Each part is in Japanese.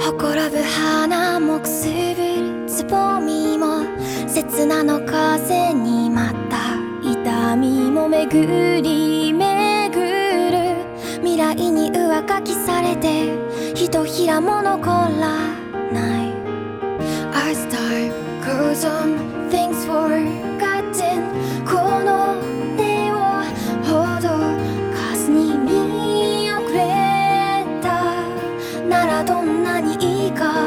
ほころぶ花もくすぶるつぼみも刹那の風にまた痛みも巡り巡る未来に上書きされてひとひらも残らない As time goes on things forgotten この手をほどかすに見遅れたならどんなにいいか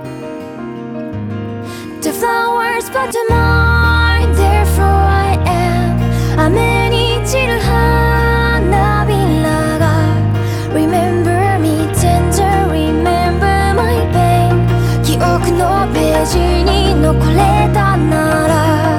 The flowers but mine therefore I am 雨に散る花びらが Remember me tender remember my pain 記憶のページに残れたなら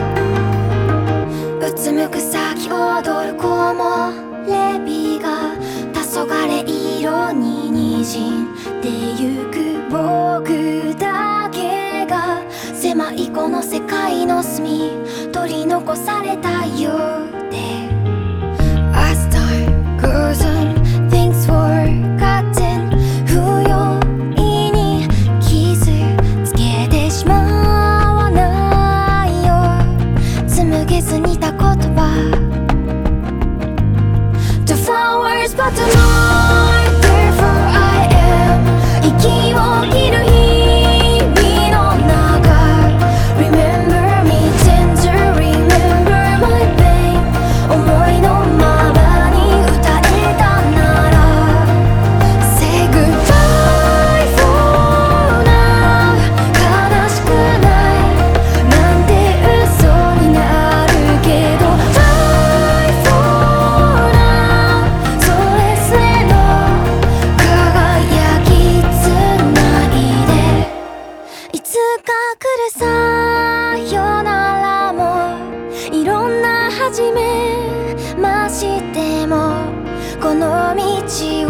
うつむく咲き踊る木漏れ日が黄昏色に滲んでゆく僕だけが狭いこの世界の隅取り残されたようで As time goes on things forgotten 不用意に傷つけてしまわないよ紡げずにた言葉 The flowers but mine therefore I am 息を切る日々の中 Remember me tender remember my pain 思いのままに歌えたなら Say goodbye for now 悲しくないなんて嘘になるけど Bye for now それぞれの輝きつないでいつか来るさよならもいろんな初めましてもこの道